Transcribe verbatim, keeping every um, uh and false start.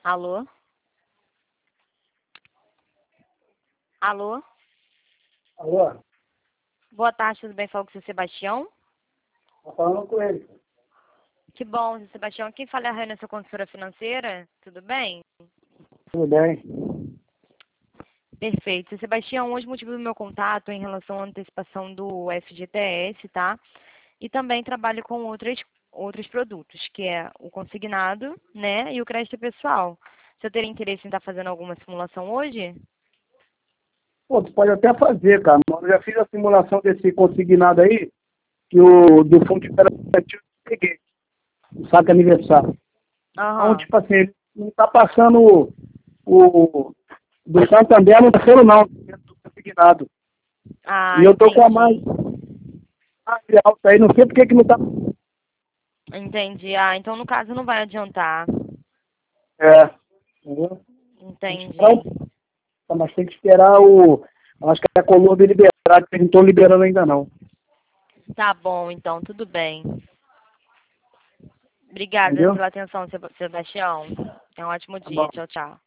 Alô? Alô? Alô? Boa tarde, tudo bem? Falo com o seu Sebastião? Tô falando com ele. Que bom, seu Sebastião. Quem fala é a Raina, sua consultora financeira? Tudo bem? Tudo bem? Perfeito. Seu Sebastião, hoje o motivo do meu contato é em relação à antecipação do F G T S, tá? E também trabalho com outras, outros produtos, que é o consignado, né? E o crédito pessoal. Você teria interesse em estar fazendo alguma simulação hoje? Pô, tu pode até fazer, cara. Eu já fiz a simulação desse consignado aí, que o do fundo de garantia eu peguei. O saque aniversário. Então, Aham. tipo assim, não tá passando o, o do Santander, não tá sendo não, do consignado. E Ah, eu tô com a mais, entendi. mais alta aí, não sei por que que não tá. Entendi. Ah, então no caso não vai adiantar. É. Entendeu? Tem que esperar Entendi. o, mas tem que esperar o. Acho que a Colômbia liberar, que eles não estão liberando ainda não. Tá bom, então, tudo bem. Obrigada Entendeu? pela atenção, Seb- Sebastião. Tenha um ótimo Tá dia. bom. Tchau, tchau.